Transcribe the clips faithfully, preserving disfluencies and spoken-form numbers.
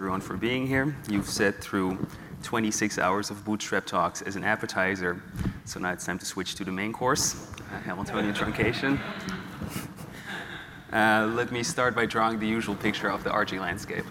everyone for being here. You've sat through twenty-six hours of Bootstrap talks as an appetizer, so now it's time to switch to the main course, uh, Hamiltonian truncation. Uh, let me start by drawing the usual picture of the R G landscape.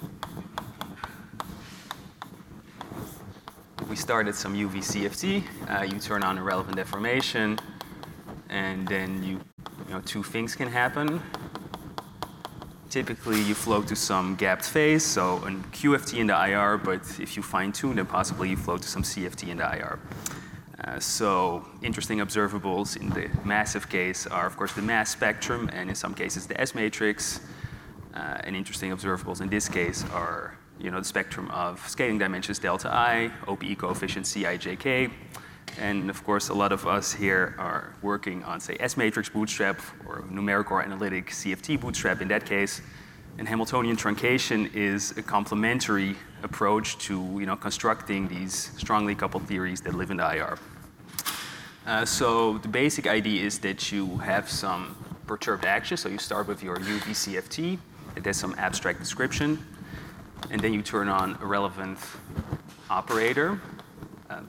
We start at some U V C F T, uh, you turn on a relevant deformation, and then you, you know, two things can happen. Typically, you float to some gapped phase, so a Q F T in the I R, but if you fine-tune, then possibly you float to some C F T in the I R. Uh, so interesting observables in the massive case are, of course, the mass spectrum, and in some cases, the S matrix. Uh, and interesting observables in this case are, you know, the spectrum of scaling dimensions delta I, O P E coefficient C I J K. And of course, a lot of us here are working on, say, S-matrix bootstrap or numerical or analytic C F T bootstrap in that case. And Hamiltonian truncation is a complementary approach to, you know, constructing these strongly coupled theories that live in the I R. Uh, so the basic idea is that you have some perturbed action. So you start with your U V C F T. It has some abstract description. And then you turn on a relevant operator. Uh,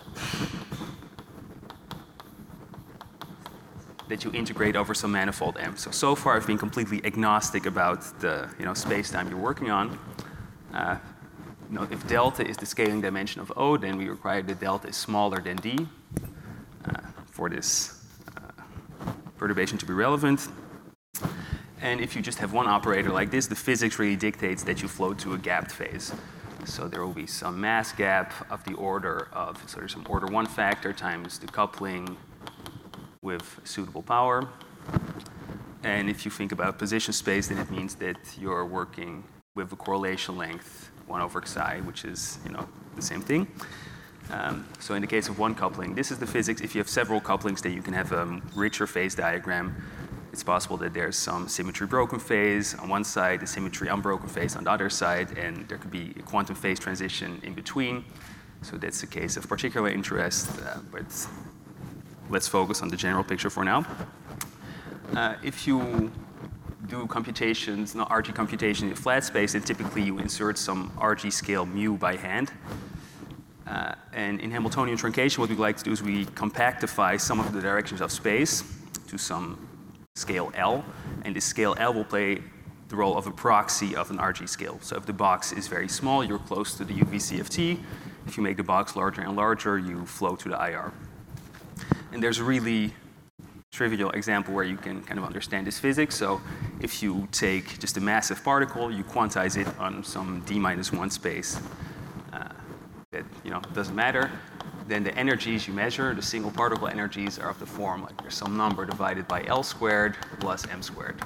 that you integrate over some manifold M. So, so far I've been completely agnostic about the, you know, space-time you're working on. Uh, you know, if delta is the scaling dimension of O, then we require that delta is smaller than D uh, for this uh, perturbation to be relevant. And if you just have one operator like this, the physics really dictates that you float to a gapped phase. So there will be some mass gap of the order of, so there's some order one factor times the coupling with suitable power. And if you think about position space, then it means that you're working with a correlation length one over xi, which is, you know, the same thing. Um, so in the case of one coupling, this is the physics. If you have several couplings, then you can have a richer phase diagram. It's possible that there's some symmetry broken phase on one side, a symmetry unbroken phase on the other side, and there could be a quantum phase transition in between. So that's a case of particular interest, uh, but let's focus on the general picture for now. Uh, if you do computations, no, R G computation in flat space, then typically you insert some R G scale mu by hand. Uh, and in Hamiltonian truncation, what we like to do is we compactify some of the directions of space to some scale L, and this scale L will play the role of a proxy of an R G scale. So if the box is very small, you're close to the U V C F T. If you make the box larger and larger, you flow to the I R. And there's a really trivial example where you can kind of understand this physics. So if you take just a massive particle, you quantize it on some d minus one space uh, that, you know, doesn't matter. Then the energies you measure, the single particle energies, are of the form like there's some number divided by L squared plus M squared.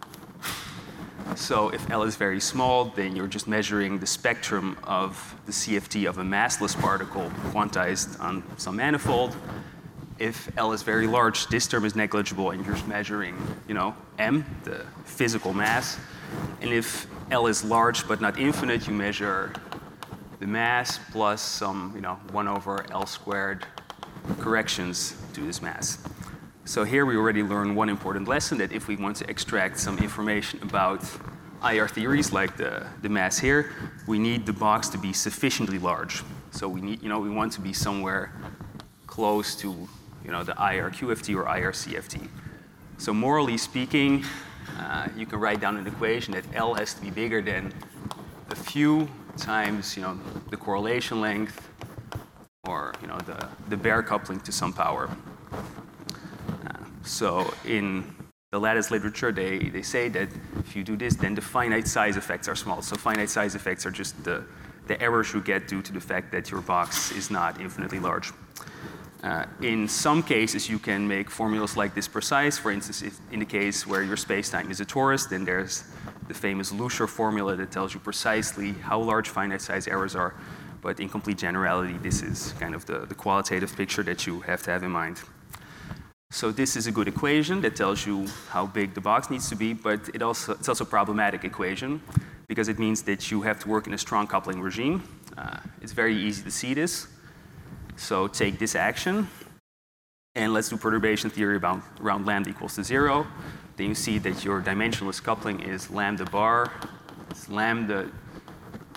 So if L is very small, then you're just measuring the spectrum of the C F T of a massless particle quantized on some manifold. If L is very large, this term is negligible, and you're just measuring, you know, M, the physical mass. And if L is large but not infinite, you measure the mass plus some, you know, one over L squared corrections to this mass. So here we already learned one important lesson, that if we want to extract some information about I R theories like the, the mass here, we need the box to be sufficiently large. So we need, you know, we want to be somewhere close to, you know, the I R Q F T or I R C F T. So morally speaking, uh, you can write down an equation that L has to be bigger than a few times, you know, the correlation length, or, you know, the, the bare coupling to some power. Uh, so in the lattice literature, they, they say that if you do this, then the finite size effects are small. So finite size effects are just the, the errors you get due to the fact that your box is not infinitely large. Uh, in some cases, you can make formulas like this precise. For instance, if in the case where your spacetime is a torus, then there's the famous Lucier formula that tells you precisely how large finite size errors are. But in complete generality, this is kind of the, the qualitative picture that you have to have in mind. So this is a good equation that tells you how big the box needs to be, but it also, it's also a problematic equation because it means that you have to work in a strong coupling regime. Uh, it's very easy to see this. So take this action, and let's do perturbation theory about around lambda equals to zero. Then you see that your dimensionless coupling is lambda bar. It's lambda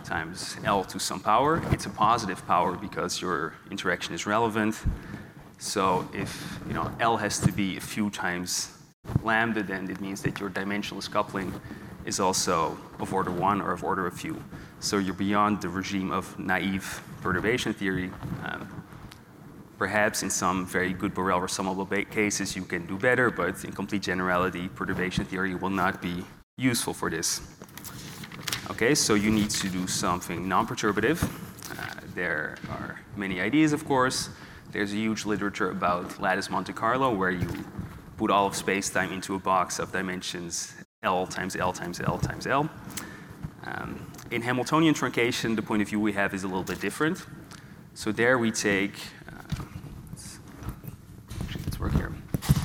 times L to some power. It's a positive power because your interaction is relevant. So if you know L has to be a few times lambda, then it means that your dimensionless coupling is also of order one or of order a few. So you're beyond the regime of naive perturbation theory. Um, perhaps in some very good Borel resummable cases you can do better, but in complete generality, perturbation theory will not be useful for this. Okay, so you need to do something non-perturbative. Uh, there are many ideas, of course. There's a huge literature about lattice Monte Carlo, where you put all of space-time into a box of dimensions L times L times L times L. Um, in Hamiltonian truncation, the point of view we have is a little bit different. So there we take, uh, let's, let's work here.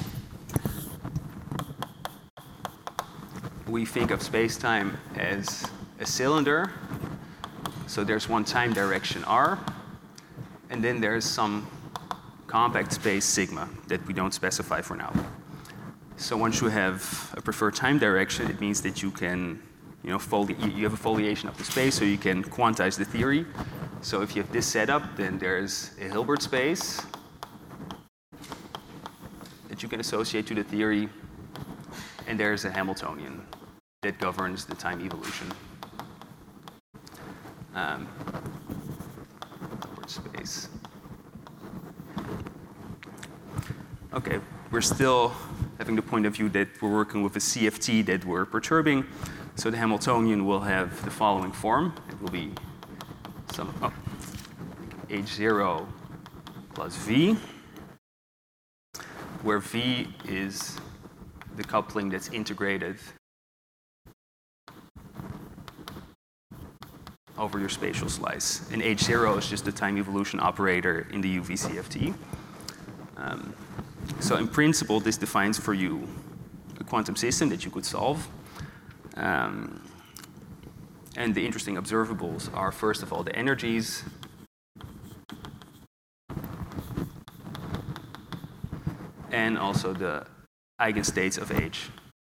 We think of space-time as a cylinder. So there's one time direction r, and then there's some compact space sigma that we don't specify for now. So once you have a preferred time direction, it means that you can, you know, foli you have a foliation of the space, so you can quantize the theory. So if you have this setup, then there's a Hilbert space that you can associate to the theory, and there's a Hamiltonian that governs the time evolution. Um, Hilbert space. Okay, we're still having the point of view that we're working with a C F T that we're perturbing. So the Hamiltonian will have the following form. It will be some oh, H zero plus V, where V is the coupling that's integrated over your spatial slice. And H zero is just the time evolution operator in the U V C F T. Um, So in principle, this defines for you a quantum system that you could solve. Um, and the interesting observables are, first of all, the energies. And also the eigenstates of H.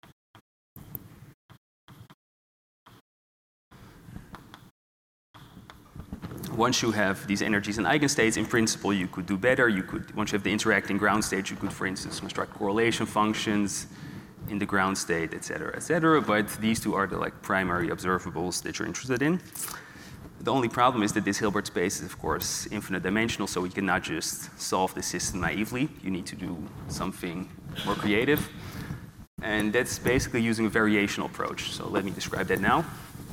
Once you have these energies and eigenstates, in principle, you could do better. You could, once you have the interacting ground state, you could, for instance, construct correlation functions in the ground state, et cetera, et cetera. But these two are the like primary observables that you're interested in. The only problem is that this Hilbert space is, of course, infinite dimensional, so we cannot just solve the system naively. You need to do something more creative. And that's basically using a variational approach. So let me describe that now.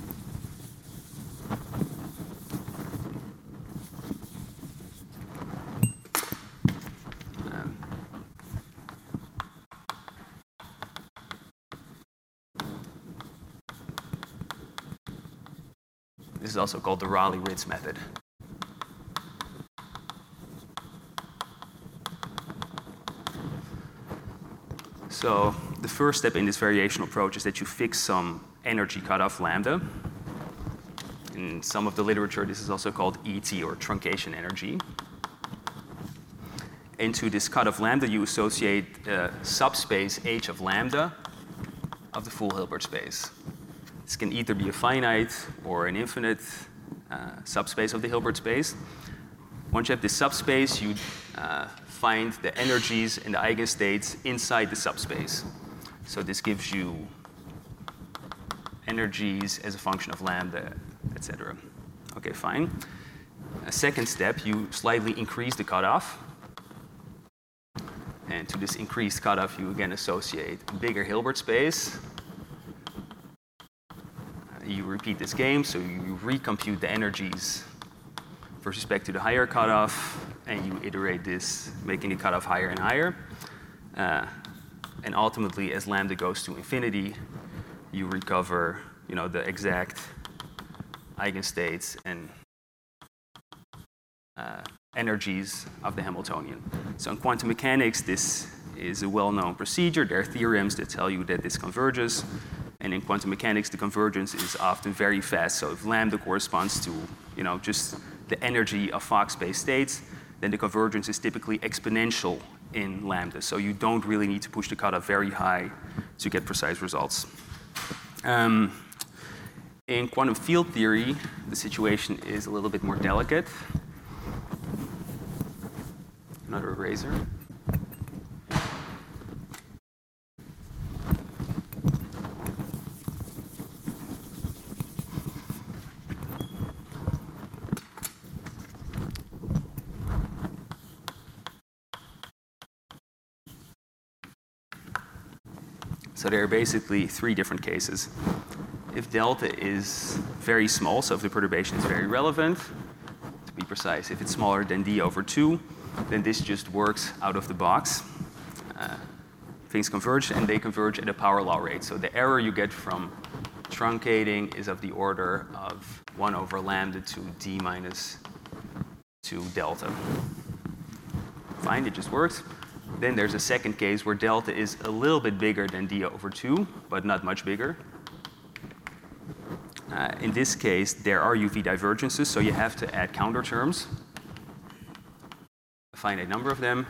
This is also called the Rayleigh-Ritz method. So the first step in this variational approach is that you fix some energy cutoff lambda. In some of the literature, this is also called E T, or truncation energy. Into this cutoff lambda, you associate a subspace H of lambda of the full Hilbert space. This can either be a finite or an infinite uh, subspace of the Hilbert space. Once you have this subspace, you uh, find the energies and the eigenstates inside the subspace. So this gives you energies as a function of lambda, et cetera. Okay, fine. A second step, you slightly increase the cutoff. And to this increased cutoff, you again associate a bigger Hilbert space. You repeat this game, so you recompute the energies with respect to the higher cutoff, and you iterate this, making the cutoff higher and higher. Uh, and ultimately, as lambda goes to infinity, you recover, you know, the exact eigenstates and uh, energies of the Hamiltonian. So in quantum mechanics, this is a well-known procedure. There are theorems that tell you that this converges. And in quantum mechanics, the convergence is often very fast. So if lambda corresponds to, you know, just the energy of Fock space states, then the convergence is typically exponential in lambda. So you don't really need to push the cutoff very high to get precise results. Um, In quantum field theory, the situation is a little bit more delicate. Another eraser. So there are basically three different cases. If delta is very small, so if the perturbation is very relevant, to be precise, if it's smaller than d over two, then this just works out of the box. Uh, things converge, and they converge at a power law rate. So the error you get from truncating is of the order of one over lambda to d minus two delta. Fine, it just works. Then there's a second case where delta is a little bit bigger than d over two, but not much bigger. Uh, in this case, there are U V divergences, so you have to add counter terms, a finite number of them.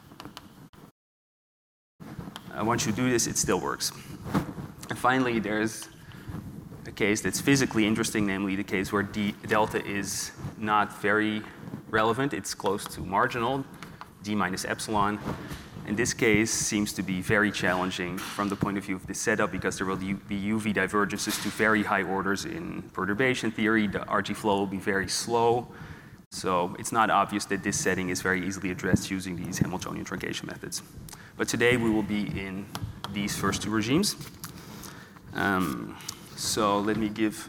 Uh, once you do this, it still works. And finally, there's a case that's physically interesting, namely the case where d delta is not very relevant. It's close to marginal, d minus epsilon. And this case seems to be very challenging from the point of view of the setup because there will be U V divergences to very high orders in perturbation theory. The R G flow will be very slow. So it's not obvious that this setting is very easily addressed using these Hamiltonian truncation methods. But today we will be in these first two regimes. Um, so let me give...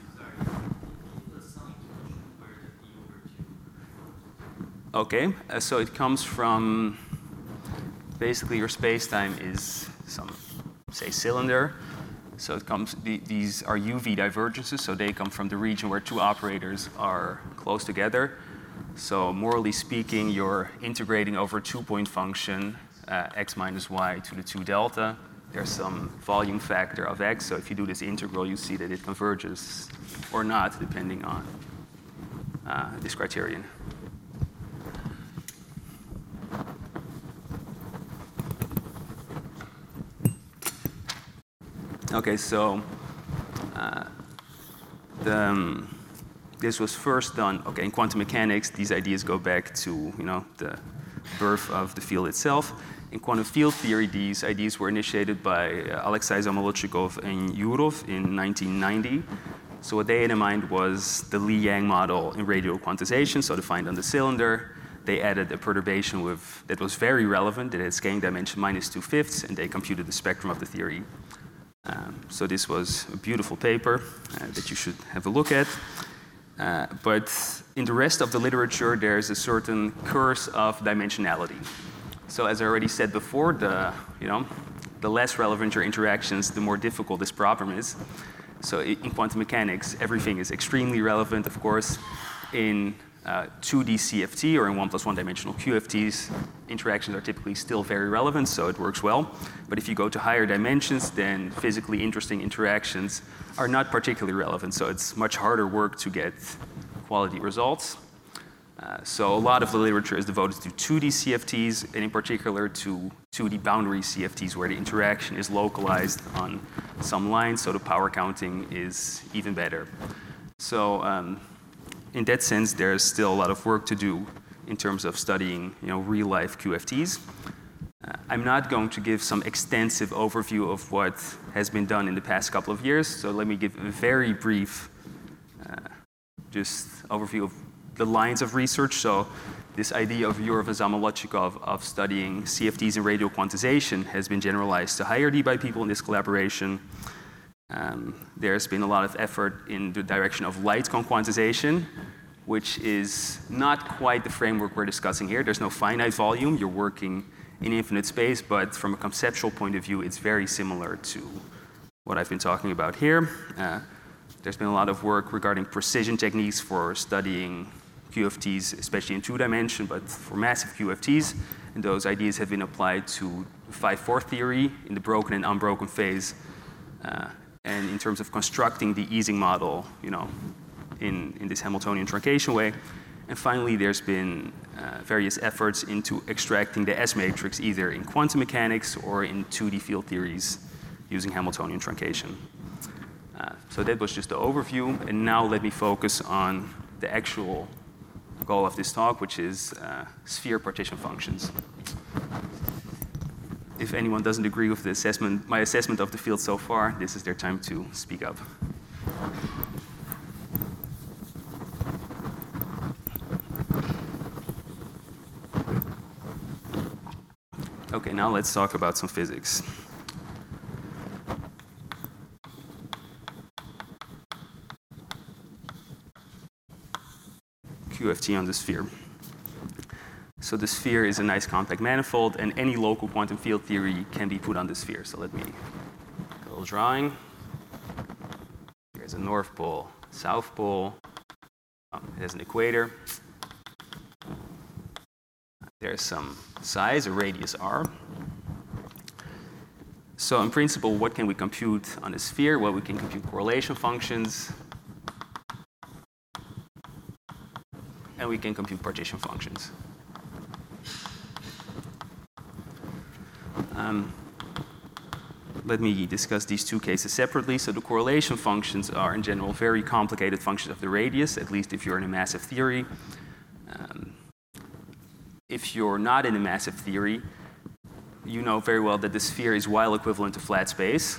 Okay, uh, so it comes from... Basically, your space-time is some, say, cylinder. So it comes, the, these are U V divergences, so they come from the region where two operators are close together. So morally speaking, you're integrating over a two-point function, uh, x minus y to the two delta. There's some volume factor of x, so if you do this integral, you see that it converges or not, depending on uh, this criterion. Okay, so uh, the, um, this was first done. Okay, in quantum mechanics, these ideas go back to you know the birth of the field itself. In quantum field theory, these ideas were initiated by uh, Alexei Zamolodchikov and Yurov in nineteen ninety. So what they had in mind was the Li-Yang model in radial quantization, so defined on the cylinder. They added a perturbation with that was very relevant. That had scaling dimension minus two fifths, and they computed the spectrum of the theory. Um, so this was a beautiful paper uh, that you should have a look at. Uh, but in the rest of the literature, there's a certain curse of dimensionality. So as I already said before, the, you know, the less relevant your interactions, the more difficult this problem is. So in quantum mechanics, everything is extremely relevant, of course. In uh, two D C F T or in one plus one dimensional Q F Ts, interactions are typically still very relevant, so it works well. But if you go to higher dimensions, then physically interesting interactions are not particularly relevant, so it's much harder work to get quality results. Uh, so a lot of the literature is devoted to two D C F Ts, and in particular to two D boundary C F Ts, where the interaction is localized on some lines, so the power counting is even better. So um, in that sense, there's still a lot of work to do in terms of studying, you know, real-life Q F Ts. Uh, I'm not going to give some extensive overview of what has been done in the past couple of years, so let me give a very brief uh, just overview of the lines of research. So this idea of Yurov and Zamolodchikov of studying C F Ts in radial quantization has been generalized to higher D by people in this collaboration. Um, there's been a lot of effort in the direction of light quantization, which is not quite the framework we're discussing here. There's no finite volume. You're working in infinite space, but from a conceptual point of view, it's very similar to what I've been talking about here. Uh, there's been a lot of work regarding precision techniques for studying Q F Ts, especially in two dimension, but for massive Q F Ts. And those ideas have been applied to five four theory in the broken and unbroken phase. Uh, and in terms of constructing the Ising model, you know, in, in this Hamiltonian truncation way. And finally, there's been uh, various efforts into extracting the S matrix either in quantum mechanics or in two D field theories using Hamiltonian truncation. Uh, So that was just the overview, and now let me focus on the actual goal of this talk, which is uh, sphere partition functions. If anyone doesn't agree with the assessment, my assessment of the field so far, this is their time to speak up. Okay, now let's talk about some physics. Q F T on the sphere. So the sphere is a nice compact manifold, and any local quantum field theory can be put on the sphere. So let me a little drawing. Here's a north pole, south pole. Oh, it has an equator. There's some size, a radius r. So in principle, what can we compute on the sphere? Well, we can compute correlation functions, and we can compute partition functions. Um, let me discuss these two cases separately. So the correlation functions are in general very complicated functions of the radius, at least if you're in a massive theory. Um, if you're not in a massive theory, you know very well that the sphere is Weyl equivalent to flat space.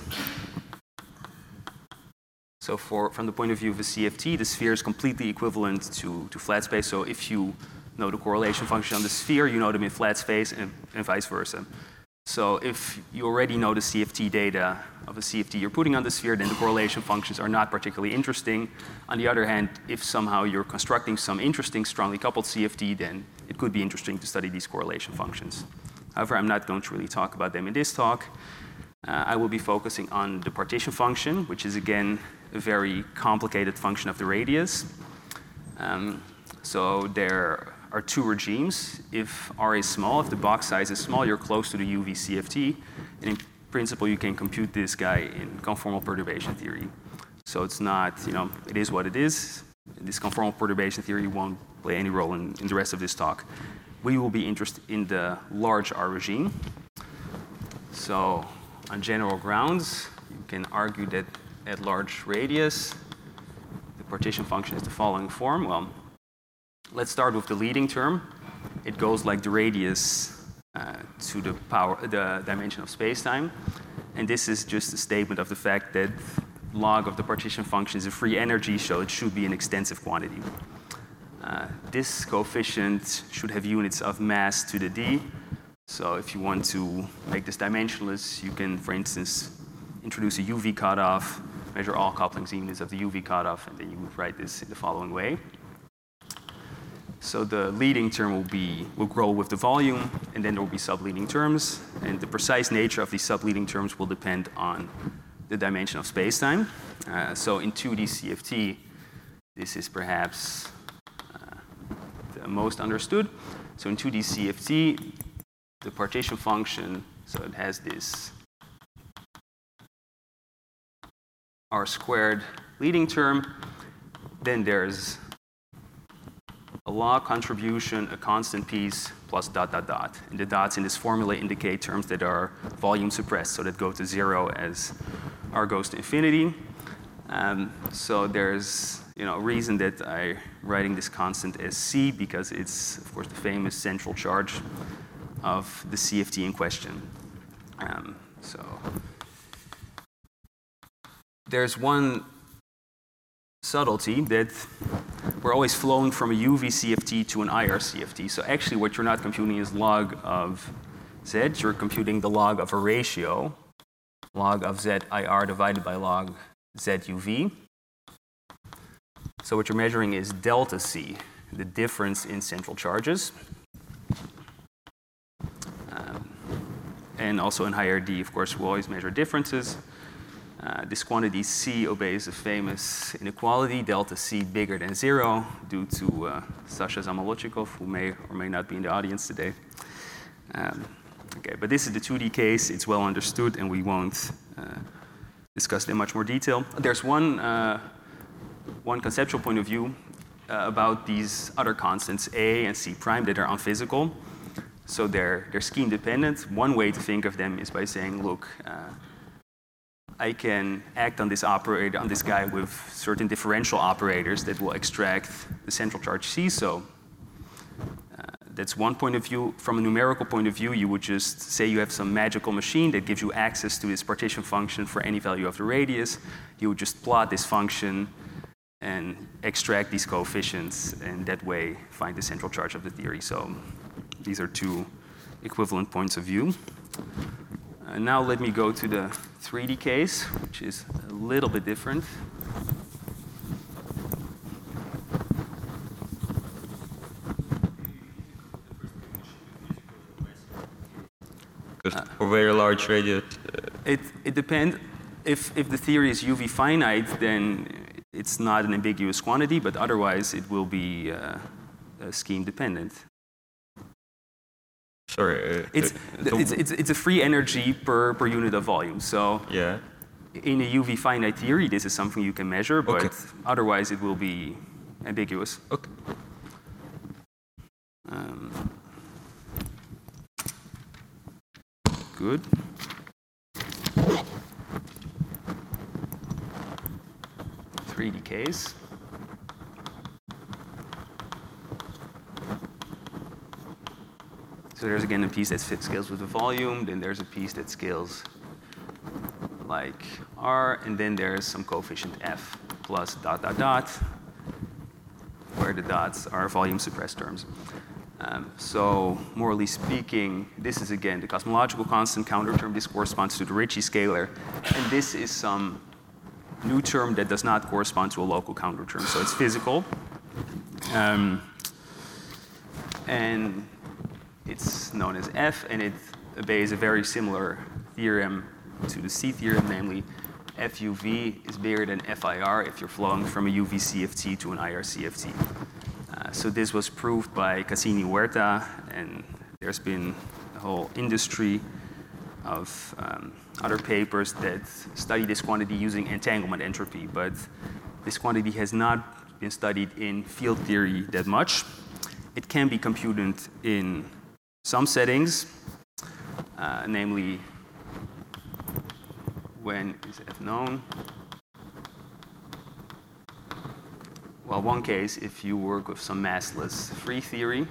So for, from the point of view of a C F T, the sphere is completely equivalent to, to flat space. So if you know the correlation function on the sphere, you know them in flat space, and, and vice versa. So if you already know the C F T data of a C F T you're putting on the sphere, then the correlation functions are not particularly interesting. On the other hand, if somehow you're constructing some interesting strongly coupled C F T, then it could be interesting to study these correlation functions. However, I'm not going to really talk about them in this talk. Uh, I will be focusing on the partition function, which is again a very complicated function of the radius. Um, so there are two regimes. If R is small, if the box size is small, you're close to the U V C F T. And in principle, you can compute this guy in conformal perturbation theory. So it's not, you know, it is what it is. This conformal perturbation theory won't play any role in, in the rest of this talk. We will be interested in the large R regime. So on general grounds, you can argue that at large radius, the partition function is the following form. Well, let's start with the leading term. It goes like the radius uh, to the power, the dimension of spacetime. And this is just a statement of the fact that log of the partition function is a free energy, so it should be an extensive quantity. Uh, this coefficient should have units of mass to the d. So if you want to make this dimensionless, you can, for instance, introduce a U V cutoff, measure all couplings units of the U V cutoff, and then you would write this in the following way. So the leading term will be will grow with the volume, and then there will be subleading terms, and the precise nature of these subleading terms will depend on the dimension of spacetime. Uh, so in two D C F T, this is perhaps uh, the most understood. So in two D C F T, the partition function, so it has this R squared leading term. Then there's a log contribution, a constant piece, plus dot, dot, dot. And the dots in this formula indicate terms that are volume suppressed, so that go to zero as R goes to infinity. Um, so there's you know, a reason that I'm writing this constant as C, because it's, of course, the famous central charge of the C F T in question. Um, so there's one subtlety that we're always flowing from a U V C F T to an I R C F T. So actually what you're not computing is log of Z, you're computing the log of a ratio, log of Z I R divided by log Z U V. So what you're measuring is delta C, the difference in central charges. Um, and also in higher D, of course, we'll always measure differences. Uh, this quantity C obeys a famous inequality, delta C bigger than zero, due to uh, Sasha Zamolodchikov, who may or may not be in the audience today. Um, okay, but this is the two D case. It's well understood, and we won't uh, discuss it in much more detail. There's one, uh, one conceptual point of view uh, about these other constants, A and C prime, that are unphysical. So they're, they're scheme dependent. One way to think of them is by saying, look, uh, I can act on this operator, on this guy with certain differential operators that will extract the central charge C. So uh, that's one point of view. From a numerical point of view, you would just say you have some magical machine that gives you access to this partition function for any value of the radius. You would just plot this function and extract these coefficients, and that way find the central charge of the theory. So these are two equivalent points of view. Uh, now let me go to the three D case, which is a little bit different. Because for very large radius, uh, it it depends. If if the theory is U V finite, then it's not an ambiguous quantity, but otherwise it will be uh, uh, scheme dependent. Sorry. Uh, it's, the, it's it's it's a free energy per per unit of volume. So yeah. In a U V finite theory, this is something you can measure, but okay. otherwise it will be ambiguous. Okay. Um, good. three D case. So there's again a piece that scales with the volume, then there's a piece that scales like R, and then there's some coefficient F plus dot dot dot, where the dots are volume suppressed terms. Um, so morally speaking, this is again the cosmological constant counter term. This corresponds to the Ricci scalar, and this is some new term that does not correspond to a local counter term. So it's physical, um, and it's known as F, and it obeys a very similar theorem to the C theorem, namely F U V is bigger than F I R if you're flowing from a U V C F T to an I R C F T. Uh, so this was proved by Cassini-Huerta, and there's been a whole industry of um, other papers that study this quantity using entanglement entropy, but this quantity has not been studied in field theory that much. It can be computed in some settings, uh, namely when is F known? Well, one case, if you work with some massless free theory.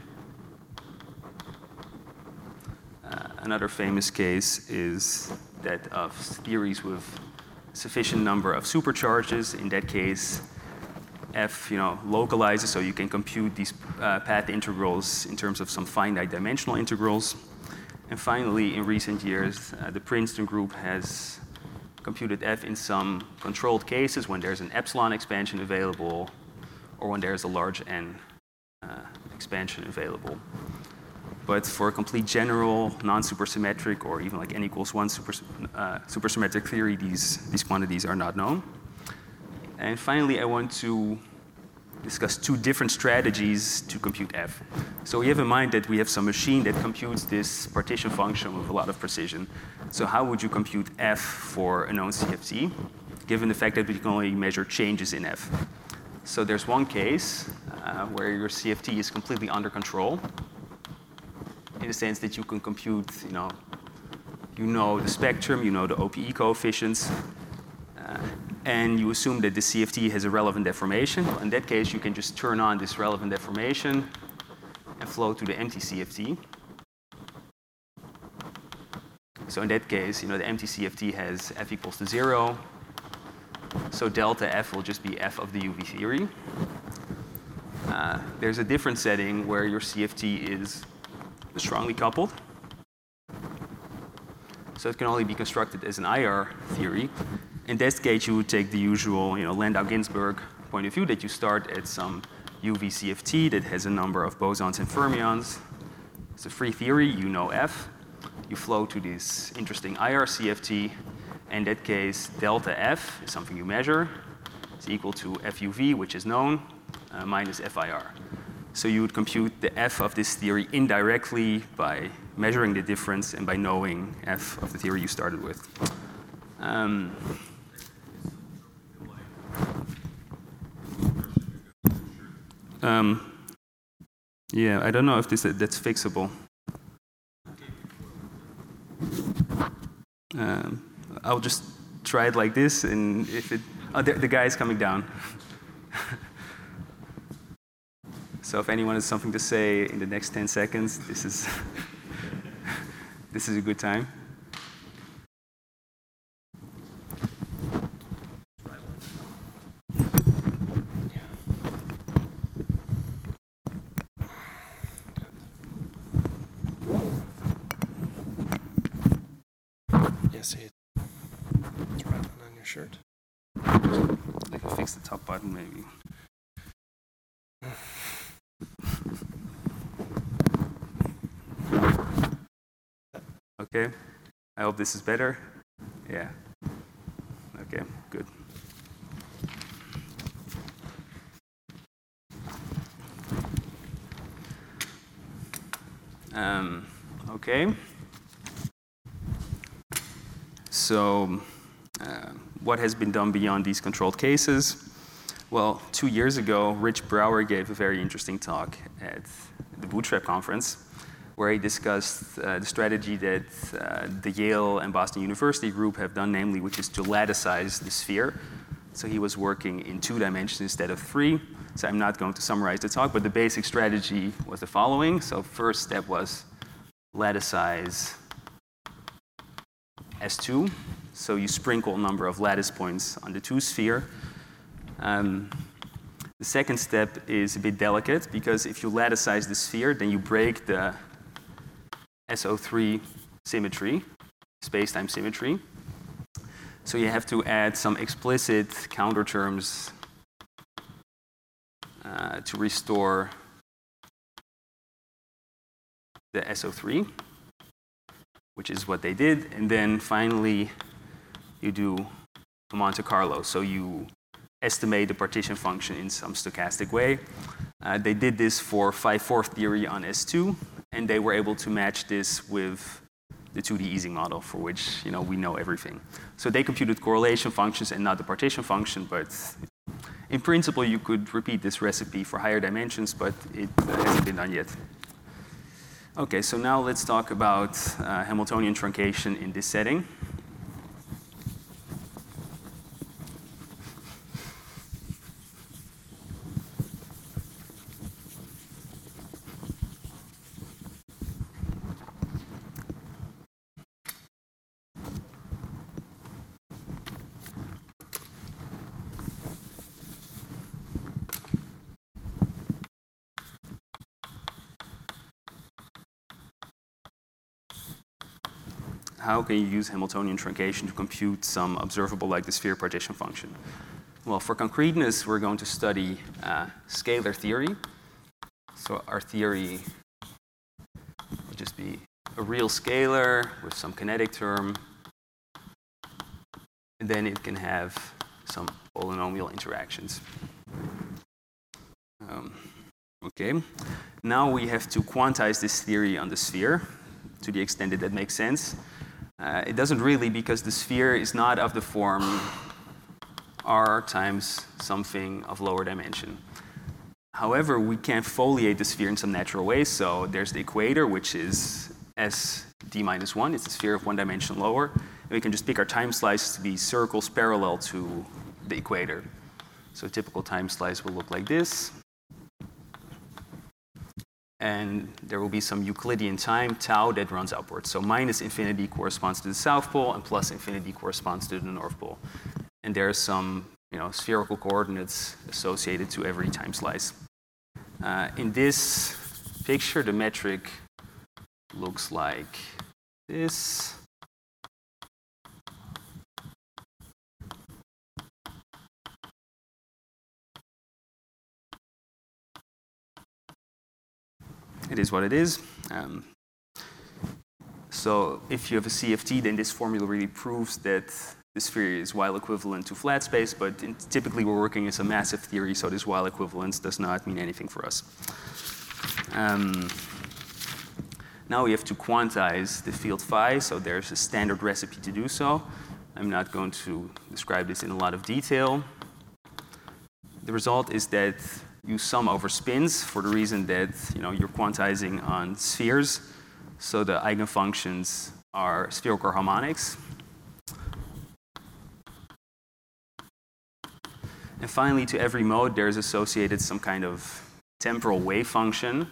Uh, another famous case is that of theories with sufficient number of supercharges. In that case, F, you know, localizes, so you can compute these uh, path integrals in terms of some finite dimensional integrals. And finally, in recent years, uh, the Princeton group has computed F in some controlled cases when there's an epsilon expansion available, or when there's a large N uh, expansion available. But for a complete general, non-supersymmetric, or even like n equals one super, uh, supersymmetric theory, these, these quantities are not known. And finally, I want to discuss two different strategies to compute F. So we have in mind that we have some machine that computes this partition function with a lot of precision. So how would you compute F for a known C F T, given the fact that we can only measure changes in F? So there's one case uh, where your C F T is completely under control, in the sense that you can compute, you know, you know the spectrum, you know the O P E coefficients, uh, and you assume that the C F T has a relevant deformation. In that case, you can just turn on this relevant deformation and flow to the empty C F T. So in that case, you know, the empty C F T has F equals to zero. So delta F will just be F of the U V theory. Uh, there's a different setting where your C F T is strongly coupled. So it can only be constructed as an I R theory. In this case, you would take the usual, you know, Landau-Ginzburg point of view that you start at some U V C F T that has a number of bosons and fermions. It's a free theory, you know F. You flow to this interesting I R C F T. In that case, delta F is something you measure. It's equal to F U V, which is known, uh, minus F I R. So you would compute the F of this theory indirectly by measuring the difference and by knowing F of the theory you started with. Um, um, yeah, I don't know if this that's fixable. Um, I'll just try it like this, and if it, oh, the, the guy is coming down. So if anyone has something to say in the next ten seconds, this is this is a good time. Yeah, see it. It's right on your shirt. I can fix the top button maybe. Okay, I hope this is better. Yeah. Okay, good. Um, okay. So, uh, what has been done beyond these controlled cases? Well, two years ago, Rich Brower gave a very interesting talk at the Bootstrap conference, where he discussed uh, the strategy that uh, the Yale and Boston University group have done, namely, which is to laticize the sphere. So he was working in two dimensions instead of three. So I'm not going to summarize the talk, but the basic strategy was the following. So first step was laticize S two. So you sprinkle a number of lattice points on the two sphere. Um, the second step is a bit delicate, because if you laticize the sphere, then you break the S O three symmetry, space-time symmetry. So you have to add some explicit counter terms uh, to restore the S O three, which is what they did. And then finally, you do a Monte Carlo. So you estimate the partition function in some stochastic way. Uh, they did this for phi fourth theory on S two, and they were able to match this with the two D Ising model, for which you know we know everything. So they computed correlation functions and not the partition function, but in principle you could repeat this recipe for higher dimensions, but it uh, hasn't been done yet. Okay, so now let's talk about uh, Hamiltonian truncation in this setting. How can you use Hamiltonian truncation to compute some observable like the sphere partition function? Well, for concreteness, we're going to study uh, scalar theory. So our theory will just be a real scalar with some kinetic term. And then it can have some polynomial interactions. Um, okay. Now we have to quantize this theory on the sphere to the extent that that makes sense. Uh, it doesn't really, because the sphere is not of the form r times something of lower dimension. However, we can foliate the sphere in some natural way. So there's the equator, which is S d minus one. It's a sphere of one dimension lower. And we can just pick our time slice to be circles parallel to the equator. So a typical time slice will look like this. And there will be some Euclidean time, tau, that runs upwards. So minus infinity corresponds to the south pole, and plus infinity corresponds to the north pole. And there are some you know, spherical coordinates associated to every time slice. Uh, in this picture, the metric looks like this. It is what it is. Um, so if you have a C F T, then this formula really proves that the sphere is Weyl equivalent to flat space, but in, typically we're working as a massive theory, so this Weyl equivalence does not mean anything for us. Um, now we have to quantize the field phi, so there's a standard recipe to do so. I'm not going to describe this in a lot of detail. The result is that you sum over spins for the reason that you know, you're quantizing on spheres. So the eigenfunctions are spherical harmonics. And finally, to every mode, there's associated some kind of temporal wave function.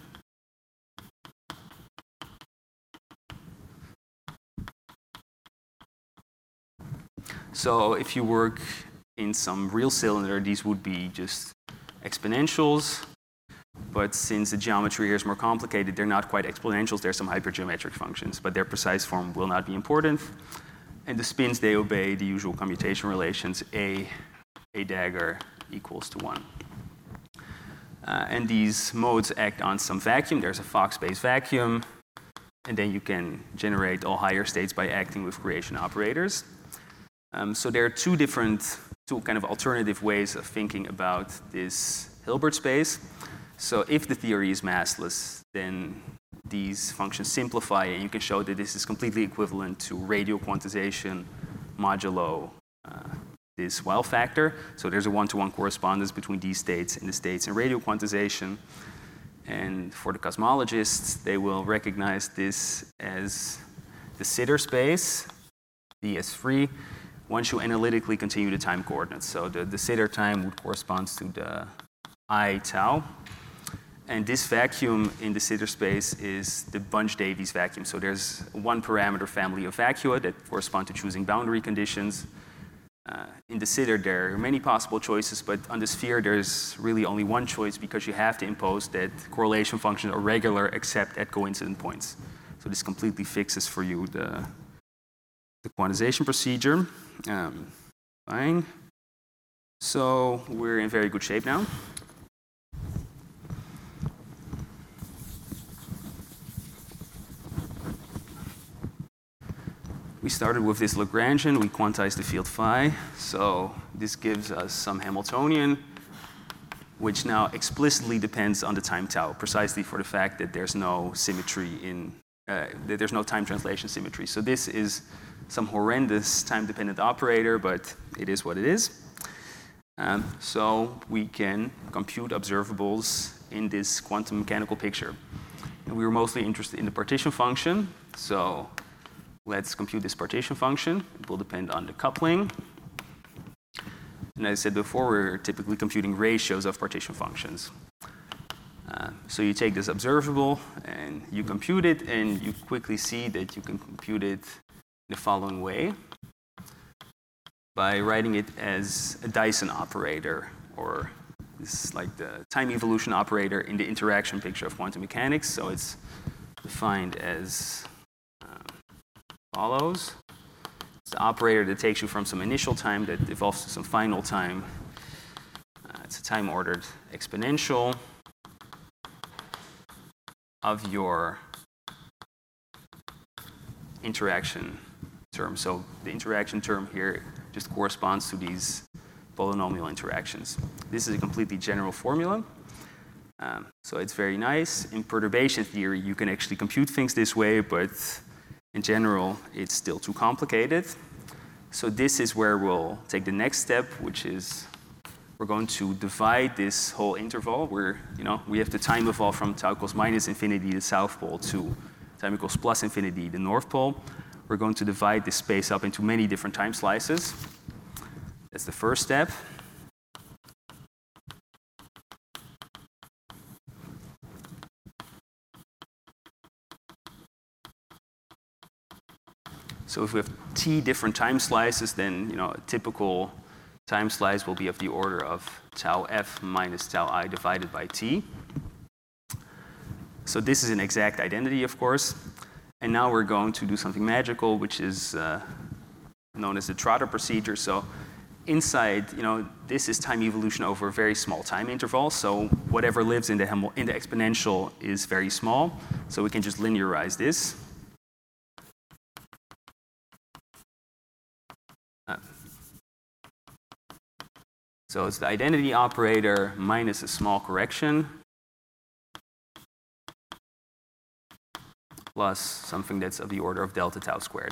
So if you work in some real cylinder, these would be just exponentials. But since the geometry here is more complicated, they're not quite exponentials. There's some hypergeometric functions, but their precise form will not be important. And the spins, they obey the usual commutation relations. A, A dagger equals to one. Uh, and these modes act on some vacuum. There's a Fock-space vacuum. And then you can generate all higher states by acting with creation operators. Um, so there are two different, two kind of alternative ways of thinking about this Hilbert space. So if the theory is massless, then these functions simplify, and you can show that this is completely equivalent to radial quantization modulo uh, this Weil factor. So there's a one-to-one correspondence between these states and the states in radial quantization. And for the cosmologists, they will recognize this as the Sitter space, D S three, once you analytically continue the time coordinates. So the, the Sitter time would correspond to the I tau. And this vacuum in the Sitter space is the Bunch-Davies vacuum. So there's one parameter family of vacua that correspond to choosing boundary conditions. Uh, in the Sitter, there are many possible choices, but on the sphere, there's really only one choice because you have to impose that correlation functions are regular except at coincident points. So this completely fixes for you the, the quantization procedure. Um, fine. So we're in very good shape now. We started with this Lagrangian, we quantized the field phi, so this gives us some Hamiltonian, which now explicitly depends on the time tau, precisely for the fact that there's no symmetry in, uh, that there's no time translation symmetry. So this is some horrendous time-dependent operator, but it is what it is. Um, so we can compute observables in this quantum mechanical picture. And we were mostly interested in the partition function, so let's compute this partition function. It will depend on the coupling. And as I said before, we're typically computing ratios of partition functions. Uh, so you take this observable and you compute it, and you quickly see that you can compute it the following way by writing it as a Dyson operator, or this is like the time evolution operator in the interaction picture of quantum mechanics. So it's defined as follows. It's the operator that takes you from some initial time that evolves to some final time. Uh, it's a time-ordered exponential of your interaction term. So the interaction term here just corresponds to these polynomial interactions. This is a completely general formula. Um, so it's very nice. In perturbation theory, you can actually compute things this way, but in general, it's still too complicated. So this is where we'll take the next step, which is we're going to divide this whole interval where, you know, we have the time evolve from tau equals minus infinity, the south pole, to time equals plus infinity, the north pole. We're going to divide this space up into many different time slices. That's the first step. So if we have t different time slices, then, you know, a typical time slice will be of the order of tau f minus tau I divided by t. So this is an exact identity, of course. And now we're going to do something magical, which is uh, known as the Trotter procedure. So inside, you know, this is time evolution over a very small time interval. So whatever lives in the, in the exponential is very small. So we can just linearize this. Uh, so it's the identity operator minus a small correction plus something that's of the order of delta tau squared.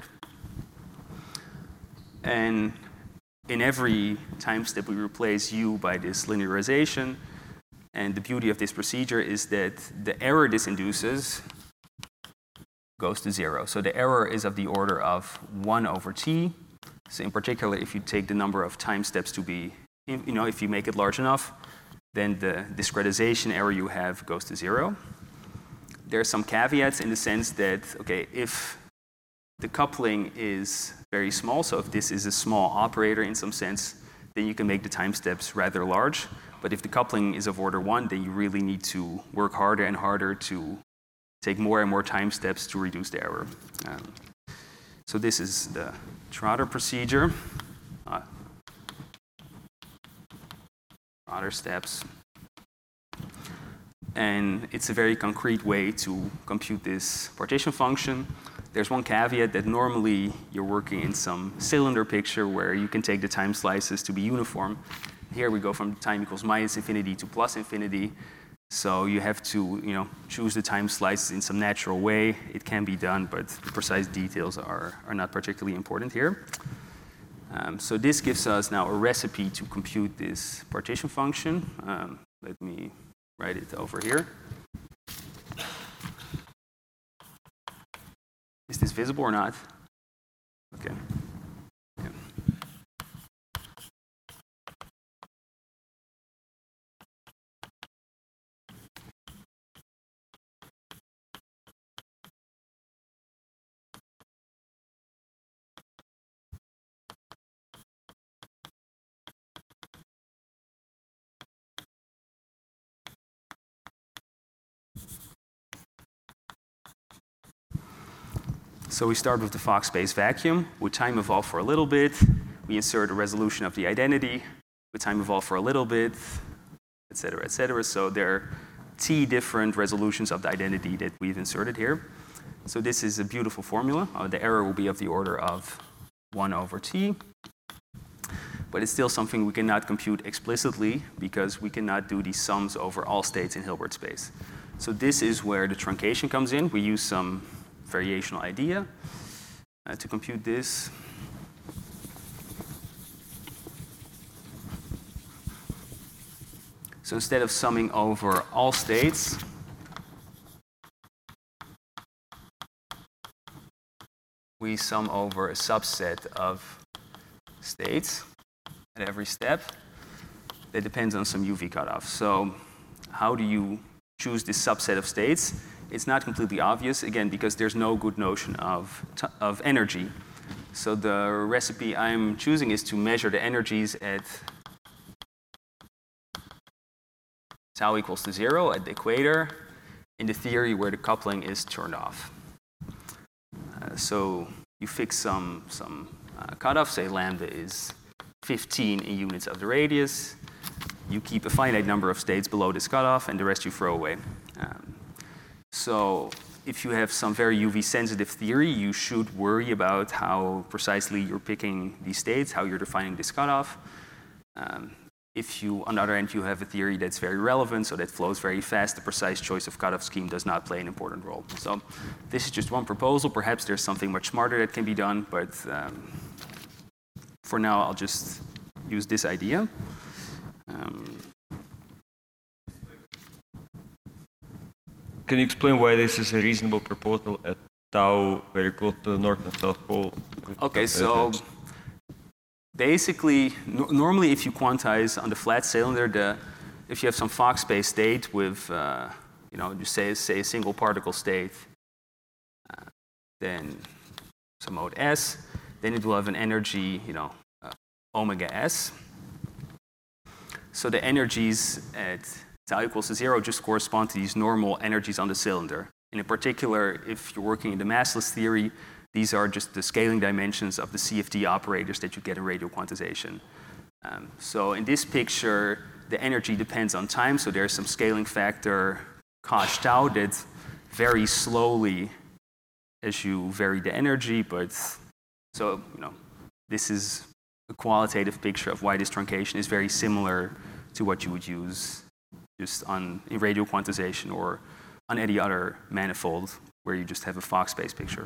And in every time step, we replace u by this linearization. And the beauty of this procedure is that the error this induces goes to zero. So the error is of the order of one over t. So in particular, if you take the number of time steps to be if, you know, if you make it large enough, then the discretization error you have goes to zero. There are some caveats in the sense that, okay, if the coupling is very small, so if this is a small operator in some sense, then you can make the time steps rather large. But if the coupling is of order one, then you really need to work harder and harder to take more and more time steps to reduce the error. Um, so this is the Trotter procedure. Uh, Trotter steps. And it's a very concrete way to compute this partition function. There's one caveat that normally you're working in some cylinder picture where you can take the time slices to be uniform. Here we go from time equals minus infinity to plus infinity. So you have to, you know, choose the time slices in some natural way. It can be done, but the precise details are, are not particularly important here. Um, so this gives us now a recipe to compute this partition function. Um, let me write it over here. Is this visible or not? Okay. Yeah. So we start with the Fock space vacuum. With time evolve for a little bit, we insert a resolution of the identity. With time evolve for a little bit, et cetera, et cetera. So there are t different resolutions of the identity that we've inserted here. So this is a beautiful formula. Uh, the error will be of the order of one over t. But it's still something we cannot compute explicitly because we cannot do these sums over all states in Hilbert space. So this is where the truncation comes in. We use some variational idea uh, to compute this. So instead of summing over all states, we sum over a subset of states at every step. That depends on some U V cutoff. So how do you choose this subset of states? It's not completely obvious, again, because there's no good notion of, t of energy. So the recipe I'm choosing is to measure the energies at tau equals to zero at the equator in the theory where the coupling is turned off. Uh, so you fix some, some uh, cutoff, say lambda is fifteen in units of the radius. You keep a finite number of states below this cutoff, and the rest you throw away. Um, So if you have some very U V sensitive theory, you should worry about how precisely you're picking these states, how you're defining this cutoff. Um, if you, on the other hand, you have a theory that's very relevant, so that flows very fast, the precise choice of cutoff scheme does not play an important role. So this is just one proposal. Perhaps there's something much smarter that can be done, but um, for now, I'll just use this idea. Um, Can you explain why this is a reasonable proposal at tau very close to the north and south pole? Okay, so basically, no normally if you quantize on the flat cylinder, the, if you have some Fock space state with, uh, you know, you say, say a single particle state, uh, then some mode S, then it will have an energy, you know, uh, omega S. So the energies at tau equals to zero just correspond to these normal energies on the cylinder. And in particular, if you're working in the massless theory, these are just the scaling dimensions of the C F D operators that you get in radial quantization. Um, so in this picture, the energy depends on time, so there's some scaling factor cosh tau that varies slowly as you vary the energy, but so, you know, this is a qualitative picture of why this truncation is very similar to what you would use just on in radial quantization or on any other manifold where you just have a Fock space picture.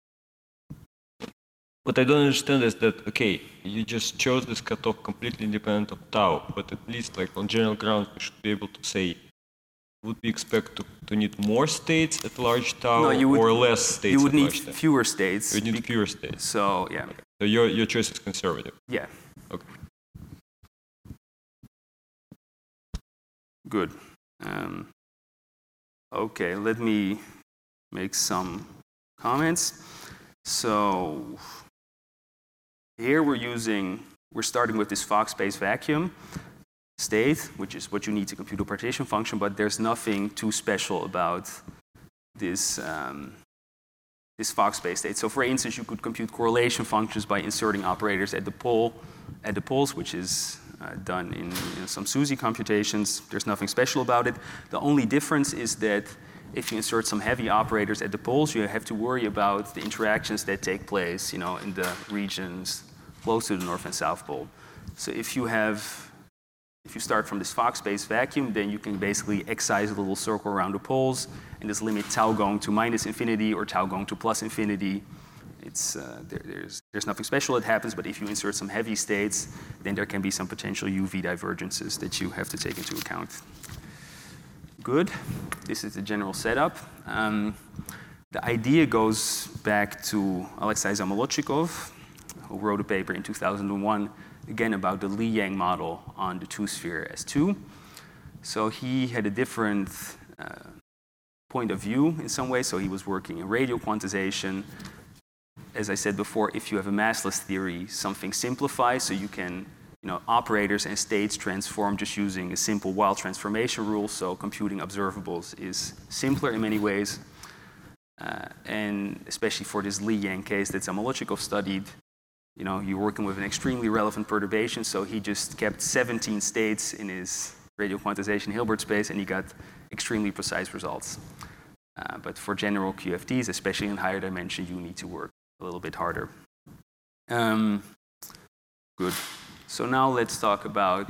What I don't understand is that, okay, you just chose this cutoff completely independent of tau, but at least like on general grounds, we should be able to say, would we expect to, to need more states at large tau No, you would, or less states you would at need large tau? fewer states. You would need fewer states. So, yeah. Okay. So your, your choice is conservative. Yeah. Okay. good. Um, okay, let me make some comments. So here we're using, we're starting with this Fock-space vacuum state, which is what you need to compute a partition function, but there's nothing too special about this, um, this Fock-space state. So for instance, you could compute correlation functions by inserting operators at the pole, at the poles, which is uh, done in you know, some SUSY computations. There's nothing special about it. The only difference is that if you insert some heavy operators at the poles, you have to worry about the interactions that take place, you know, in the regions close to the North and South Pole. So if you have, if you start from this Fock-space vacuum, then you can basically excise a little circle around the poles and just limit tau going to minus infinity or tau going to plus infinity. It's, uh, there, there's, there's nothing special that happens, but if you insert some heavy states, then there can be some potential U V divergences that you have to take into account. Good. This is the general setup. Um, the idea goes back to Alexei Zamolodchikov, who wrote a paper in two thousand one, again about the Li-Yang model on the two-sphere S two. So he had a different uh, point of view in some ways. So he was working in radial quantization. As I said before, if you have a massless theory, something simplifies, so you can You know, operators and states transform just using a simple Wild transformation rule, so computing observables is simpler in many ways. Uh, and especially for this Li-Yang case that Zamolodchikov studied, you know, you're working with an extremely relevant perturbation, so he just kept seventeen states in his radial quantization Hilbert space, and he got extremely precise results. Uh, but for general Q F Ts, especially in higher dimension, you need to work a little bit harder. Um, good. So now let's talk about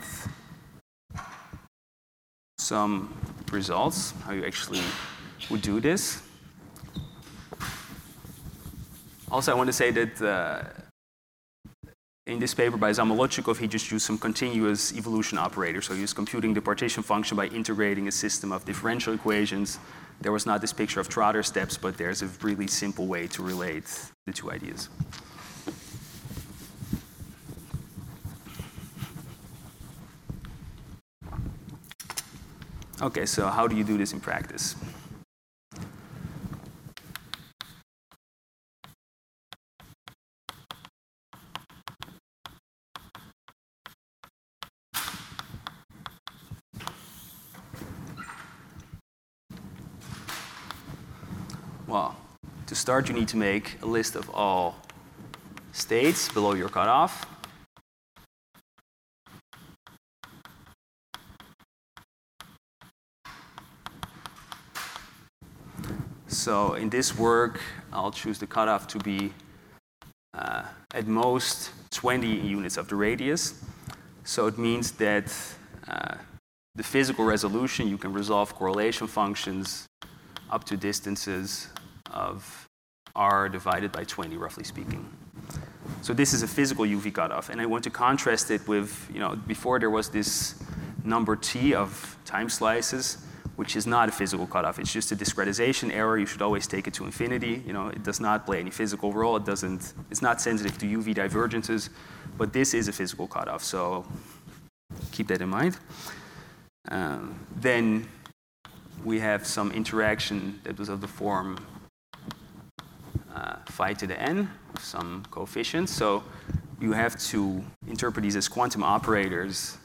some results, how you actually would do this. Also, I want to say that uh, in this paper by Zamolodchikov, he just used some continuous evolution operators. So he was computing the partition function by integrating a system of differential equations. There was not this picture of Trotter steps, but there's a really simple way to relate the two ideas. Okay, so how do you do this in practice? Well, to start, you need to make a list of all states below your cutoff. So in this work, I'll choose the cutoff to be uh, at most twenty units of the radius. So it means that uh, the physical resolution, you can resolve correlation functions up to distances of r divided by twenty, roughly speaking. So this is a physical U V cutoff. And I want to contrast it with, you know, before there was this number t of time slices, which is not a physical cutoff. It's just a discretization error. You should always take it to infinity. You know, it does not play any physical role. It doesn't, it's not sensitive to U V divergences, but this is a physical cutoff, so keep that in mind. Um, then we have some interaction that was of the form uh, phi to the n, some coefficients. So you have to interpret these as quantum operators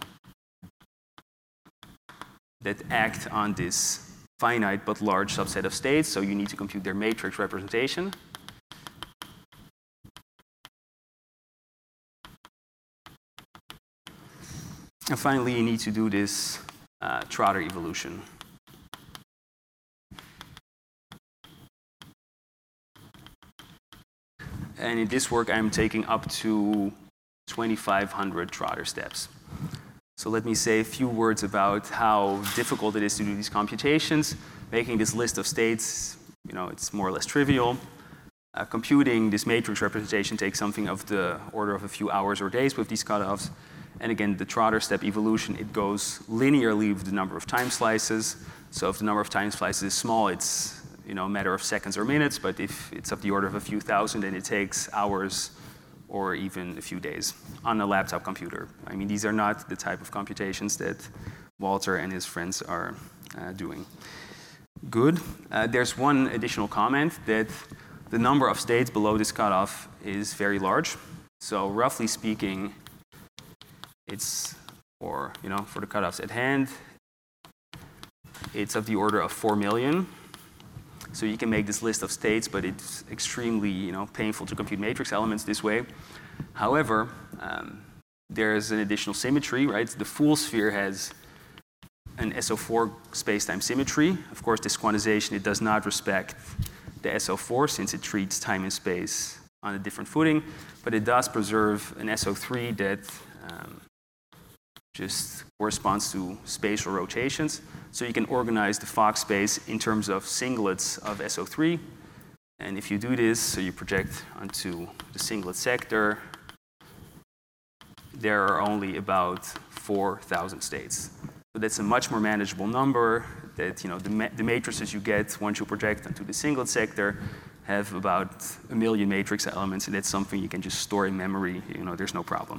that act on this finite but large subset of states, so you need to compute their matrix representation. And finally, you need to do this uh, Trotter evolution. And in this work, I'm taking up to twenty-five hundred Trotter steps. So let me say a few words about how difficult it is to do these computations. Making this list of states, you know, it's more or less trivial. Uh, computing this matrix representation takes something of the order of a few hours or days with these cutoffs. And again, the Trotter step evolution, it goes linearly with the number of time slices. So if the number of time slices is small, it's, you know, a matter of seconds or minutes. But if it's of the order of a few thousand, then it takes hours or even a few days on a laptop computer. I mean, these are not the type of computations that Walter and his friends are uh, doing. Good. Uh, there's one additional comment that the number of states below this cutoff is very large. So roughly speaking, it's for, you know, for the cutoffs at hand, it's of the order of four million. So you can make this list of states, but it's extremely, you know, painful to compute matrix elements this way. However, um, there's an additional symmetry, right? The full sphere has an S O four space-time symmetry. Of course, this quantization, it does not respect the S O four since it treats time and space on a different footing, but it does preserve an S O three that um, just corresponds to spatial rotations. So you can organize the Fock space in terms of singlets of S O three. And if you do this, so you project onto the singlet sector, there are only about four thousand states. So that's a much more manageable number that, you know, the, ma the matrices you get once you project onto the singlet sector have about a million matrix elements, and that's something you can just store in memory. You know, there's no problem.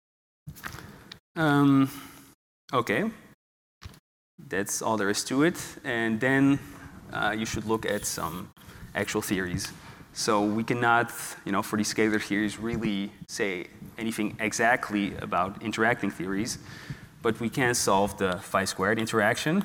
Um, okay, that's all there is to it. And then uh, you should look at some actual theories. So we cannot, you know, for these scalar theories, really say anything exactly about interacting theories, but we can solve the phi squared interaction,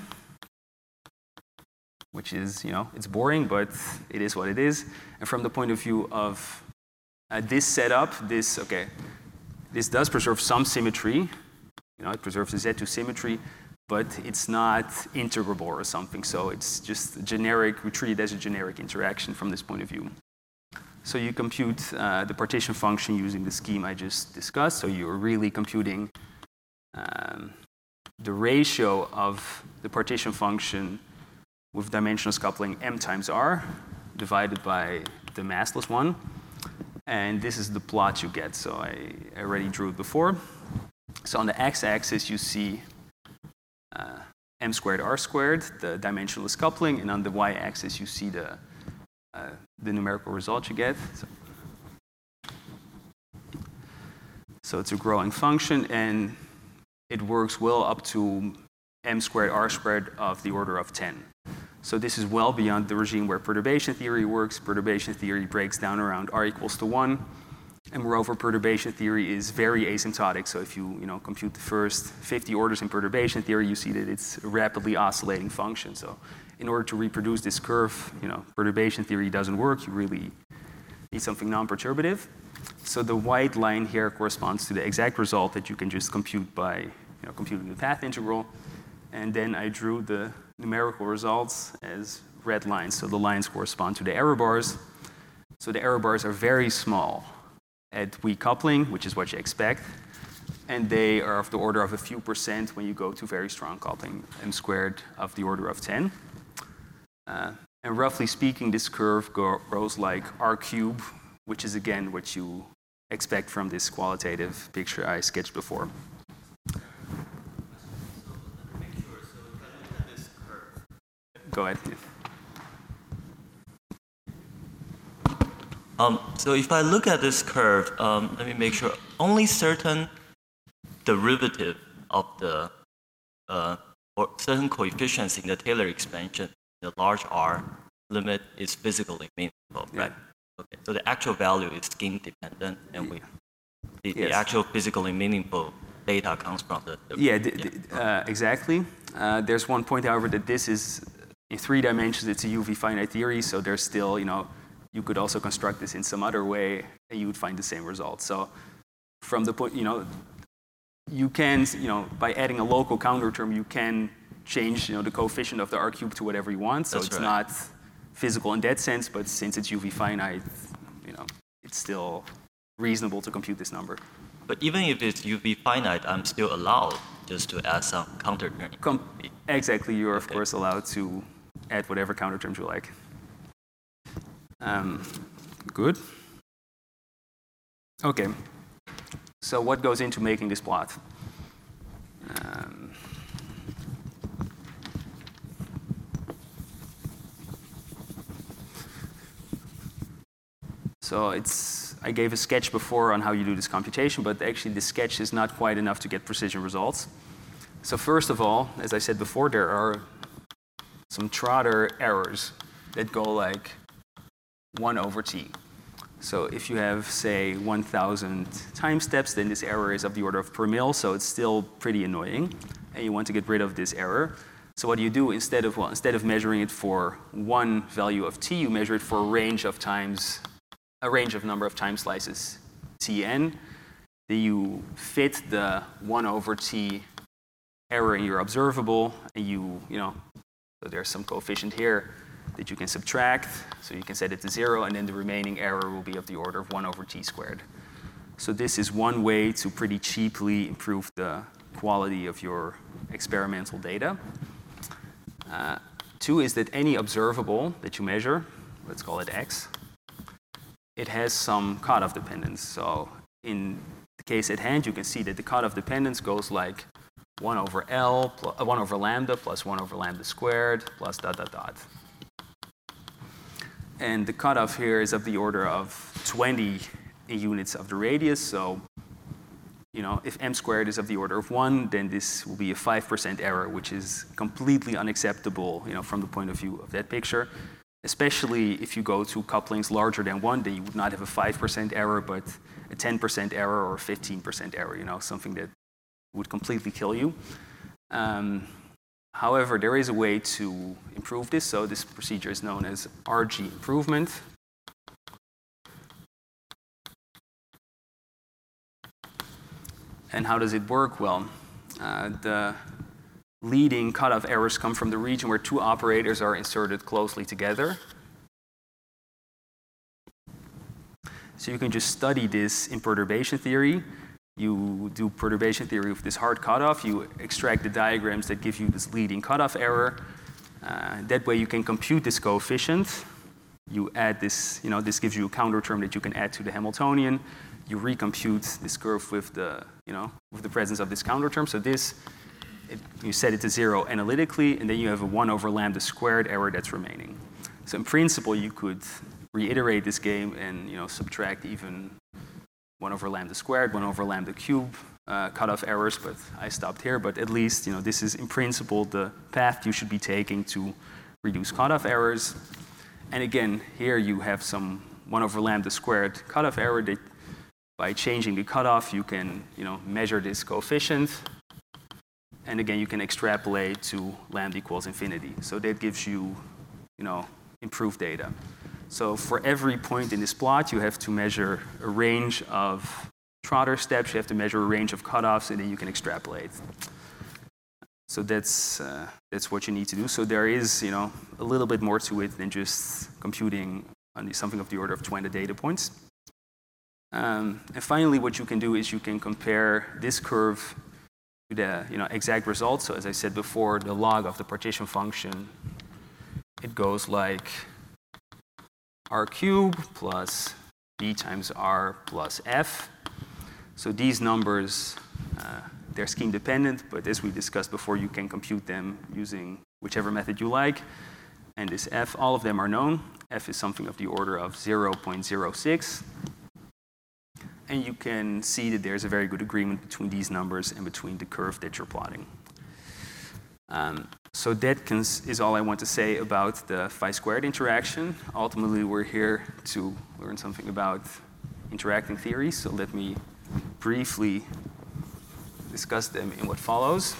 which is, you know, it's boring, but it is what it is. And from the point of view of uh, this setup, this, okay, this does preserve some symmetry. You know, it preserves the Z two symmetry, but it's not integrable or something. So it's just generic, we treat it as a generic interaction from this point of view. So you compute uh, the partition function using the scheme I just discussed. So you're really computing um, the ratio of the partition function with dimensionless coupling m times r divided by the massless one. And this is the plot you get. So I, I already drew it before. So on the x-axis, you see uh, m squared r squared, the dimensionless coupling, and on the y-axis, you see the uh, the numerical result you get. So, so it's a growing function, and it works well up to m squared r squared of the order of ten. So this is well beyond the regime where perturbation theory works. Perturbation theory breaks down around r equals to one. And moreover, perturbation theory is very asymptotic. So if you, you know, compute the first fifty orders in perturbation theory, you see that it's a rapidly oscillating function. So in order to reproduce this curve, you know, perturbation theory doesn't work. You really need something non-perturbative. So the white line here corresponds to the exact result that you can just compute by, you know, computing the path integral. And then I drew the numerical results as red lines. So the lines correspond to the error bars. So the error bars are very small at weak coupling, which is what you expect. And they are of the order of a few percent when you go to very strong coupling, m squared of the order of ten. Uh, and roughly speaking, this curve go, grows like r cubed, which is again what you expect from this qualitative picture I sketched before. Go ahead. Um, so if I look at this curve, um, let me make sure only certain derivative of the uh, or certain coefficients in the Taylor expansion, the large R limit is physically meaningful, Yeah. right? Okay. So the actual value is scheme dependent, and we the, Yes. the actual physically meaningful data comes from the. the Yeah, d d uh, exactly. Uh, there's one point, however, that this is in three dimensions. It's a U V finite theory, so there's still, you know, you could also construct this in some other way, and you would find the same result. So, from the point, you know, you can, you know, by adding a local counter term, you can change, you know, the coefficient of the R cubed to whatever you want. So That's it's right. not physical in that sense, but since it's U V finite, you know, it's still reasonable to compute this number. But even if it's U V finite, I'm still allowed just to add some counter term. Com exactly, you're of Okay. course allowed to add whatever counter terms you like. Um, good. Okay. So what goes into making this plot? Um, so it's, I gave a sketch before on how you do this computation, but actually the sketch is not quite enough to get precision results. So first of all, as I said before, there are some Trotter errors that go like one over t. So if you have, say, one thousand time steps, then this error is of the order of per mil, so it's still pretty annoying, and you want to get rid of this error. So what do you do instead of, well, instead of measuring it for one value of t, you measure it for a range of times, a range of number of time slices, tn. Then you fit the one over t error in your observable, and you, you know, so there's some coefficient here that you can subtract, so you can set it to zero, and then the remaining error will be of the order of one over t squared. So this is one way to pretty cheaply improve the quality of your experimental data. Uh, two is that any observable that you measure, let's call it x, it has some cutoff dependence. So in the case at hand, you can see that the cutoff dependence goes like one over L, plus, uh, one over lambda plus one over lambda squared plus dot dot dot. And the cutoff here is of the order of twenty units of the radius. So, you know, if m squared is of the order of one, then this will be a five percent error, which is completely unacceptable, you know, from the point of view of that picture. Especially if you go to couplings larger than one, then you would not have a five percent error, but a ten percent error or a fifteen percent error, you know, something that would completely kill you. Um, However, there is a way to improve this, so this procedure is known as R G improvement. And how does it work? Well, uh, the leading cutoff errors come from the region where two operators are inserted closely together. So you can just study this in perturbation theory. You do perturbation theory with this hard cutoff. You extract the diagrams that give you this leading cutoff error. Uh, that way you can compute this coefficient. You add this, you know, this gives you a counter term that you can add to the Hamiltonian. You recompute this curve with the, you know, with the presence of this counter term. So this, it, you set it to zero analytically, and then you have a one over lambda squared error that's remaining. So in principle, you could reiterate this game and, you know, subtract even one over lambda squared, one over lambda cubed uh, cutoff errors, but I stopped here. But at least, you know, this is in principle the path you should be taking to reduce cutoff errors. And again, here you have some one over lambda squared cutoff error that by changing the cutoff, you can, you know, measure this coefficient. And again, you can extrapolate to lambda equals infinity. So that gives you, you know, improved data. So for every point in this plot, you have to measure a range of Trotter steps, you have to measure a range of cutoffs, and then you can extrapolate. So that's, uh, that's what you need to do. So there is, you know, a little bit more to it than just computing on something of the order of twenty data points. Um, and finally, what you can do is you can compare this curve to the, you know, exact result. So as I said before, the log of the partition function, it goes like r cubed plus b times r plus f. So these numbers, uh, they're scheme dependent, but as we discussed before, you can compute them using whichever method you like. And this f, all of them are known. F is something of the order of zero point zero six. And you can see that there's a very good agreement between these numbers and between the curve that you're plotting. Um, so that cons- is all I want to say about the phi squared interaction. Ultimately, we're here to learn something about interacting theories. So let me briefly discuss them in what follows.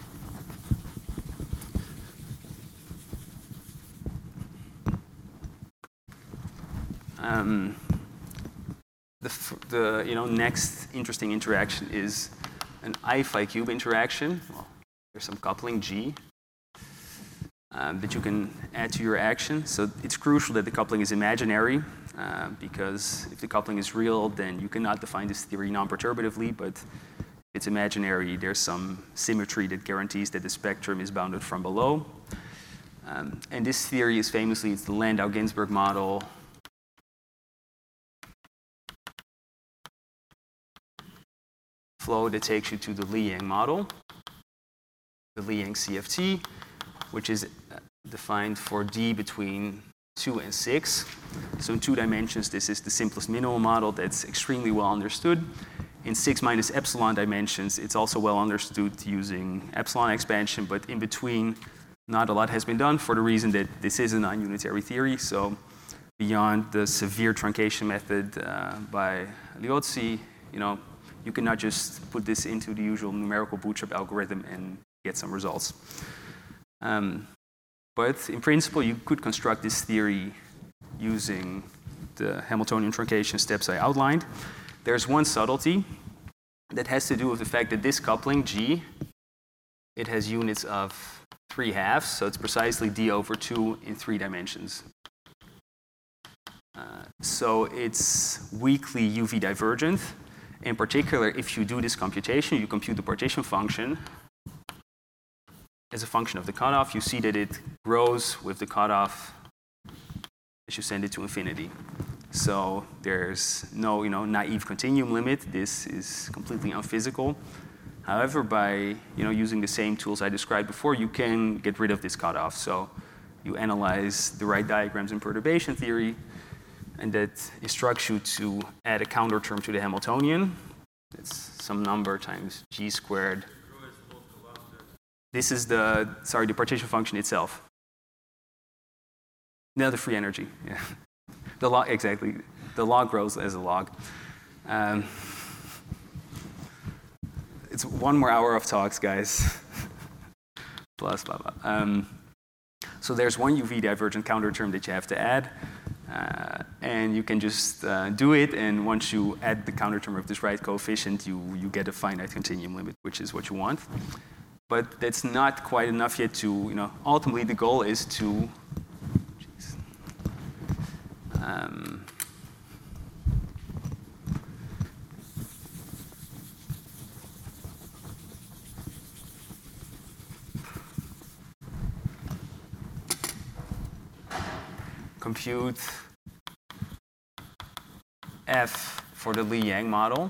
Um, the, f- the you know next interesting interaction is an I phi cube interaction. Well, there's some coupling G um, that you can add to your action. So it's crucial that the coupling is imaginary, uh, because if the coupling is real, then you cannot define this theory non-perturbatively. But if it's imaginary, there's some symmetry that guarantees that the spectrum is bounded from below. Um, and this theory is famously, it's the Landau-Ginzburg model. Flow that takes you to the Liang model, the Liang C F T, which is defined for D between two and six. So in two dimensions, this is the simplest minimal model that's extremely well understood. in six minus epsilon dimensions, it's also well understood using epsilon expansion, but in between, not a lot has been done for the reason that this is a non-unitary theory. So beyond the severe truncation method uh, by Liozzi, you know, you cannot just put this into the usual numerical bootstrap algorithm and get some results. Um, but in principle, you could construct this theory using the Hamiltonian truncation steps I outlined. There's one subtlety that has to do with the fact that this coupling, G, it has units of three halves, so it's precisely d over two in three dimensions. Uh, so it's weakly U V divergent. In particular, if you do this computation, you compute the partition function as a function of the cutoff, you see that it grows with the cutoff as you send it to infinity. So there's no, you know, naive continuum limit. This is completely unphysical. However, by, you know, using the same tools I described before, you can get rid of this cutoff. So you analyze the right diagrams in perturbation theory, and that instructs you to add a counter term to the Hamiltonian. It's some number times g squared. This is the, sorry, the partition function itself. No, the free energy, yeah. The log, exactly. The log grows as a log. Um, it's one more hour of talks, guys. Plus, blah, blah. Um, so there's one U V divergent counter term that you have to add. Uh, and you can just uh, do it, and once you add the counter term of this right coefficient, you, you get a finite continuum limit, which is what you want. But that's not quite enough yet to, you know, ultimately the goal is to, geez, um, compute F for the Lie-Yang model.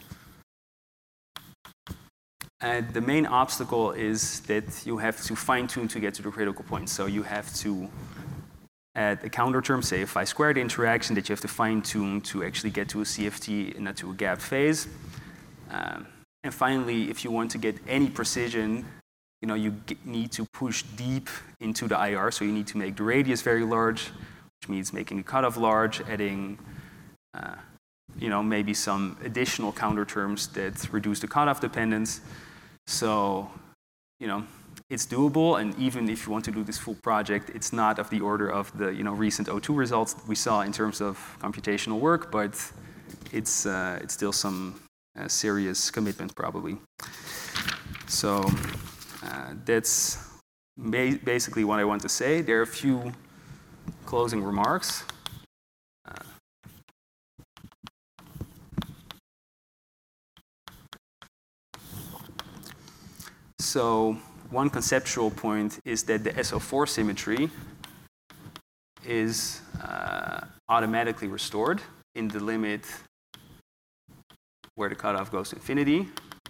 And the main obstacle is that you have to fine-tune to get to the critical point. So you have to add a counter term, say a phi squared interaction that you have to fine-tune to actually get to a C F T and not to a gap phase. Um, and finally, if you want to get any precision, you know, you get, need to push deep into the I R. So you need to make the radius very large, which means making the cutoff large, adding uh, you know, maybe some additional counter terms that reduce the cutoff dependence. So, you know, it's doable, and even if you want to do this full project, it's not of the order of the, you know, recent O two results we saw in terms of computational work, but it's, uh, it's still some uh, serious commitment probably. So uh, that's ba basically what I want to say. There are a few closing remarks. Uh, So one conceptual point is that the S O four symmetry is uh, automatically restored in the limit where the cutoff goes to infinity,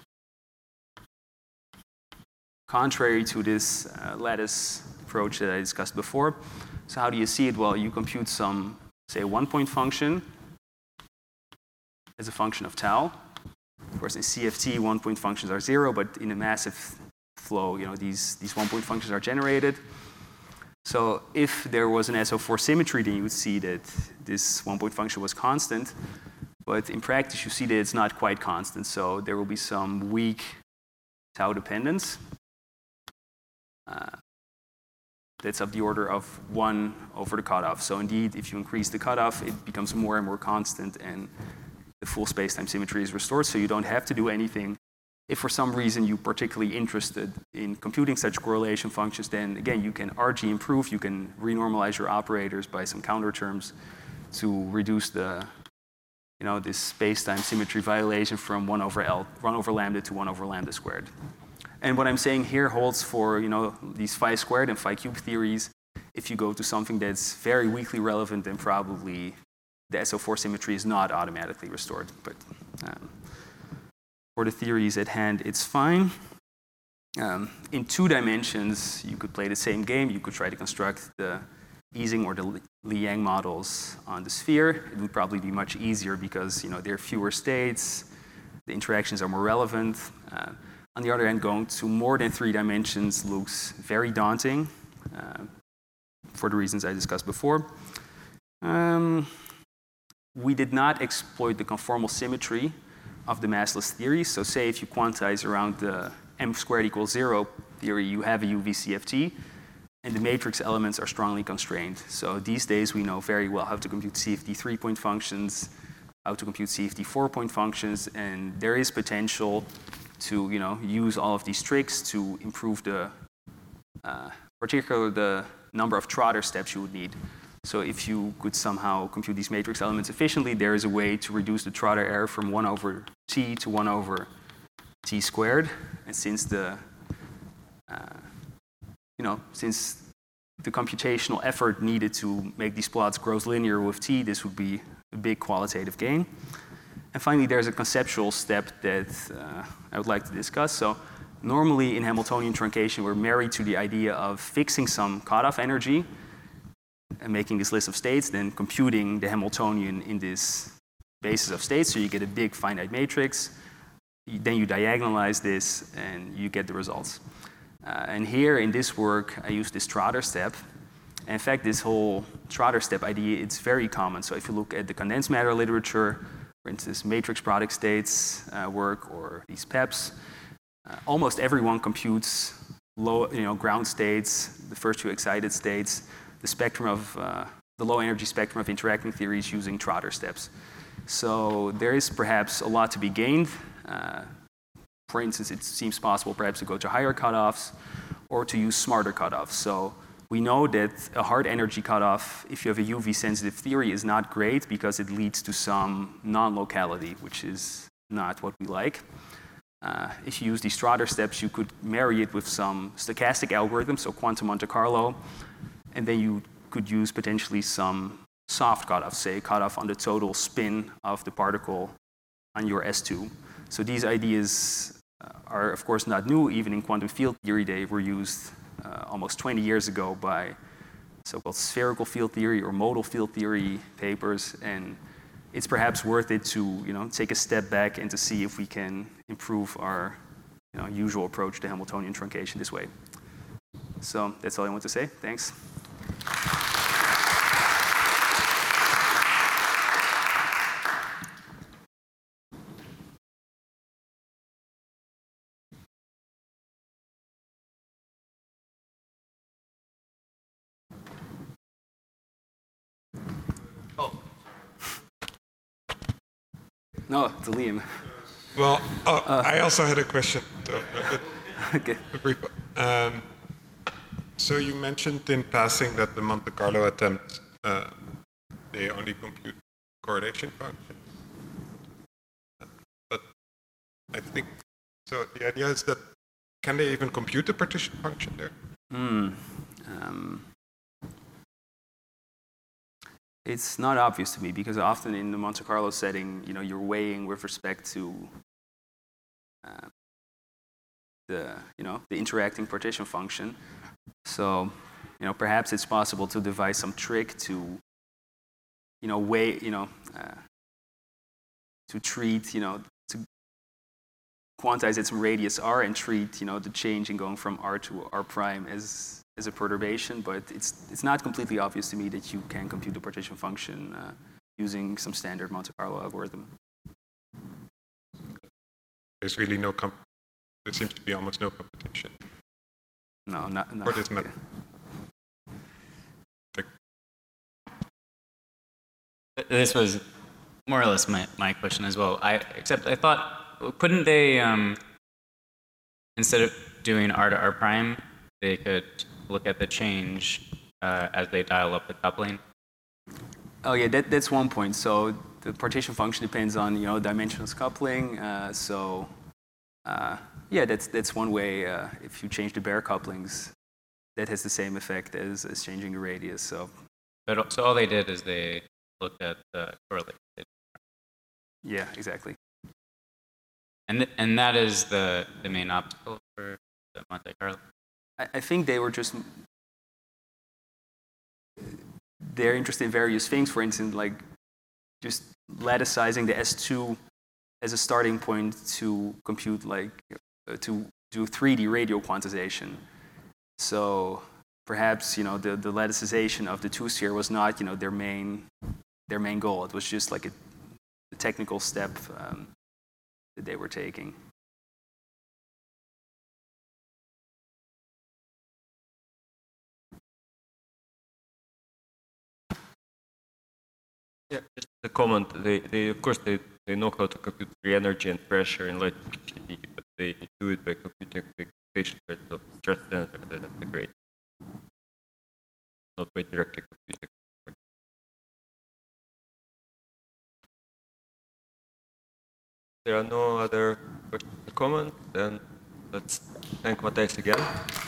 contrary to this uh, lattice approach that I discussed before. So how do you see it? Well, you compute some, say, one-point function as a function of tau. Of course, in C F T, one-point functions are zero, but in a massive flow, you know, these, these one-point functions are generated. So if there was an S O four symmetry, then you would see that this one-point function was constant. But in practice, you see that it's not quite constant. So there will be some weak tau dependence. Uh, that's of the order of one over the cutoff. So indeed, if you increase the cutoff, it becomes more and more constant, and the full space-time symmetry is restored, so you don't have to do anything. If for some reason you're particularly interested in computing such correlation functions, then again, you can R G improve, you can renormalize your operators by some counter terms to reduce the, you know, this space-time symmetry violation from one over L, one over lambda to one over lambda squared. And what I'm saying here holds for, you know, these phi squared and phi cubed theories. If you go to something that's very weakly relevant, then probably the S O four symmetry is not automatically restored. But um, for the theories at hand, it's fine. Um, in two dimensions, you could play the same game. You could try to construct the Ising or the Lie-Yang models on the sphere. It would probably be much easier because, you know, there are fewer states. the interactions are more relevant. Uh, on the other hand, going to more than three dimensions looks very daunting uh, for the reasons I discussed before. Um, we did not exploit the conformal symmetry of the massless theory. So say if you quantize around the m squared equals zero theory, you have a U V C F T, and the matrix elements are strongly constrained. So these days we know very well how to compute C F T three-point functions, how to compute C F T four-point functions, and there is potential to you know, use all of these tricks to improve the, uh, particularly the number of Trotter steps you would need. So if you could somehow compute these matrix elements efficiently, there is a way to reduce the Trotter error from one over t to one over t squared. And since the, uh, you know, since the computational effort needed to make these plots grows linear with t, this would be a big qualitative gain. And finally, there's a conceptual step that uh, I would like to discuss. So normally in Hamiltonian truncation, we're married to the idea of fixing some cutoff energy and making this list of states, then computing the Hamiltonian in this basis of states, so you get a big finite matrix. Then you diagonalize this, and you get the results. Uh, and here in this work, I use this Trotter step. And in fact, this whole Trotter step idea, it's very common. So if you look at the condensed matter literature, for instance, matrix product states uh, work or these P E Ps, uh, almost everyone computes low, you know, ground states, the first two excited states, the spectrum of uh, the low energy spectrum of interacting theories using Trotter steps. So there is perhaps a lot to be gained. Uh, for instance, it seems possible perhaps to go to higher cutoffs or to use smarter cutoffs. So we know that a hard energy cutoff, if you have a U V sensitive theory, is not great because it leads to some non-locality, which is not what we like. Uh, if you use these Trotter steps, you could marry it with some stochastic algorithms, so quantum Monte Carlo, and then you could use potentially some soft cutoff, say cutoff on the total spin of the particle on your S two. So these ideas uh, are of course not new. Even in quantum field theory, they were used uh, almost twenty years ago by so-called spherical field theory or modal field theory papers, and it's perhaps worth it to you know take a step back and to see if we can improve our you know, usual approach to Hamiltonian truncation this way. So that's all I want to say. Thanks. No, it's Liam. Well, uh, uh, I also had a question. Though, okay. Um, so you mentioned in passing that the Monte Carlo attempts, uh, they only compute correlation functions. But I think, so the idea is that, can they even compute the partition function there? Hmm. Um, It's not obvious to me because often in the Monte Carlo setting, you know, you're weighing with respect to uh, the, you know, the interacting partition function. So, you know, perhaps it's possible to devise some trick to, you know, weigh, you know, uh, to treat, you know, to quantize its radius r and treat, you know, the change in going from r to r prime as as a perturbation, but it's it's not completely obvious to me that you can compute the partition function uh, using some standard Monte Carlo algorithm. There's really no comp. There seems to be almost no competition. No, not. not For this method. This was more or less my, my question as well. I except I thought, couldn't they um, instead of doing r to r prime, they could look at the change uh, as they dial up the coupling? Oh yeah, that, that's one point. So the partition function depends on you know dimensionless coupling. Uh, so uh, yeah, that's that's one way. Uh, if you change the Baire couplings, that has the same effect as, as changing the radius. So. But so all they did is they looked at the correlation. Yeah, exactly. And th- and that is the the main obstacle for the Monte Carlo. I think they were just, they're interested in various things. For instance, like just latticizing the S two as a starting point to compute like uh, to do three D radio quantization. So perhaps, you know, the, the latticization of the two-sphere was not, you know, their main their main goal. It was just like a, a technical step um, that they were taking. Yeah, just a comment. They, they of course, they, they know how to compute free energy and pressure in light G C D, but they do it by computing the computation rates of stress tensor that integrate, not by directly computing. There are no other questions or comments, then let's thank Matthijs again.